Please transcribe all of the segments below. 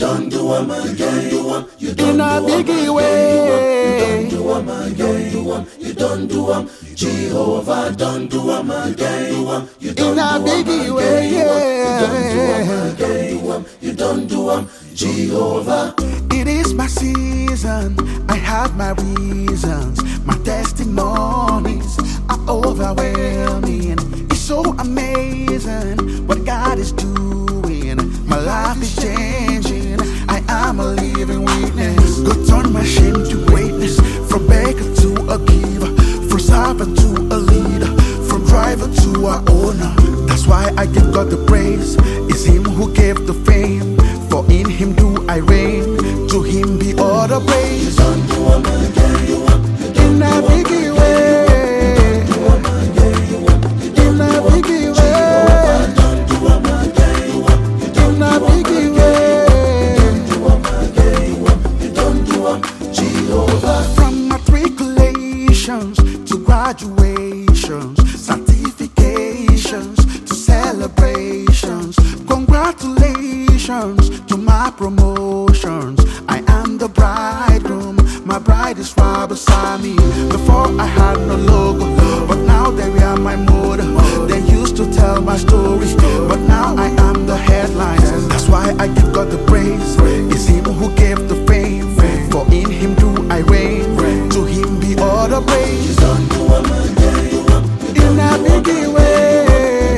don't do 'em again. You don't In a biggie way. You don't do 'em again. You don't do 'em. Jehovah don't do 'em again. You don't In a biggie way, yeah. You don't do 'em. Jehovah. It is my season, I have my reasons. My testimonies are overwhelming. It's so amazing what God is doing. My life is changing, I am a living witness. God turned my shame to greatness, from beggar to a giver, from servant to a leader, from driver to a owner. That's why I give God the praise. It's Him who gave the fame, for in Him do I reign. To Him be all the praise. Don't do 'em again. In a biggie way. In a biggie way. Don't do 'em again. In a biggie way. You don't do 'em. Jehovah. From matriculations to graduations, certifications to celebrations, congratulations to my promotions. I am the bridegroom, my bride is right beside me. Before I had no logo, but now they are my motto. They used to tell my story, but now I am the headlines. That's why I give God the praise. It's Him who gave the fame, for in Him do I reign. To Him be all the praise. Don't do 'em again. In a biggie way.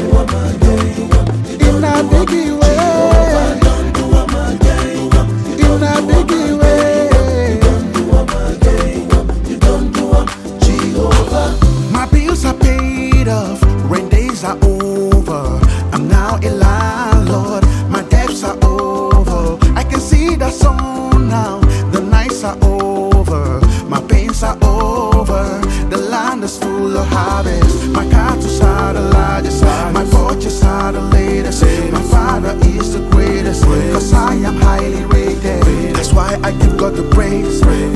In a biggie way. Don't do 'em again. In a biggie way. You don't do 'em. Jehovah. My bills are paid off, rain days are over. I'm now a landlord, my debts are over. I can see the sun now, the nights are over. My pains are over, the land is full of harvest. My cattle are the largest, my porches are the latest. My Father is the greatest, cause I am highly rated. That's why I give God the praise.